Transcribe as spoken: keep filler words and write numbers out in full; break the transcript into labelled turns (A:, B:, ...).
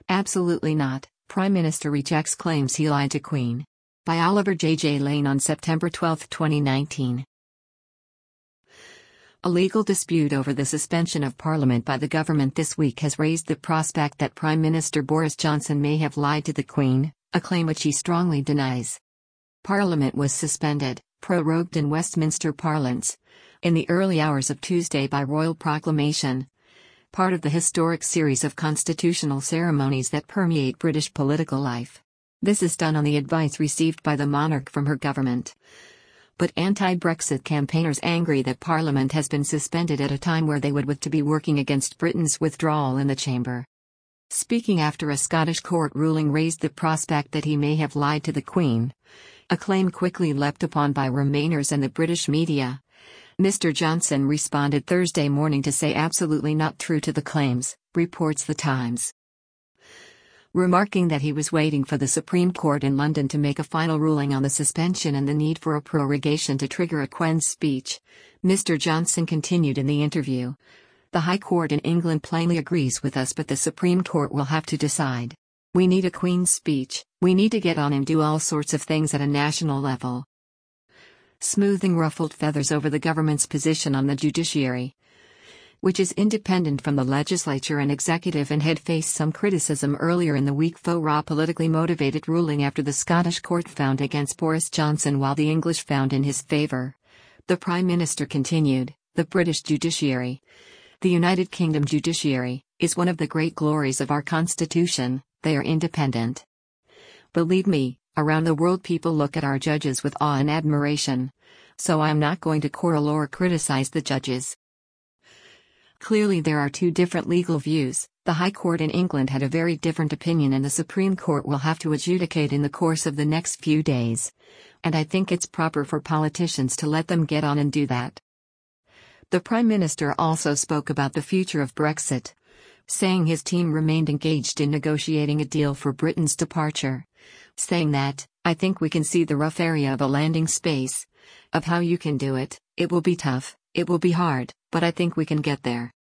A: Absolutely not. Prime Minister rejects claims he lied to Queen. By Oliver J J Lane on September twelfth, twenty nineteen. A legal dispute over the suspension of Parliament by the government this week has raised the prospect that Prime Minister Boris Johnson may have lied to the Queen, a claim which he strongly denies. Parliament was suspended, prorogued in Westminster parlance, in the early hours of Tuesday by royal proclamation, part of the historic series of constitutional ceremonies that permeate British political life. This is done on the advice received by the monarch from her government. But anti-Brexit campaigners angry that Parliament has been suspended at a time where they would with to be working against Britain's withdrawal in the chamber. Speaking after a Scottish court ruling raised the prospect that he may have lied to the Queen, a claim quickly leapt upon by Remainers and the British media, Mister Johnson responded Thursday morning to say absolutely not true to the claims, reports The Times. Remarking that he was waiting for the Supreme Court in London to make a final ruling on the suspension and the need for a prorogation to trigger a Queen's speech, Mister Johnson continued in the interview. The High Court in England plainly agrees with us, but the Supreme Court will have to decide. We need a Queen's speech, we need to get on and do all sorts of things at a national level. Smoothing ruffled feathers over the government's position on the judiciary, which is independent from the legislature and executive and had faced some criticism earlier in the week for a politically motivated ruling after the Scottish court found against Boris Johnson while the English found in his favour. The Prime Minister continued, the British judiciary, the United Kingdom judiciary, is one of the great glories of our constitution. They are independent. Believe me, around the world people look at our judges with awe and admiration. So I am not going to quarrel or criticize the judges. Clearly there are two different legal views. The High Court in England had a very different opinion and the Supreme Court will have to adjudicate in the course of the next few days. And I think it's proper for politicians to let them get on and do that. The Prime Minister also spoke about the future of Brexit, saying his team remained engaged in negotiating a deal for Britain's departure, saying that, I think we can see the rough area of a landing space, of how you can do it. It will be tough, it will be hard, but I think we can get there.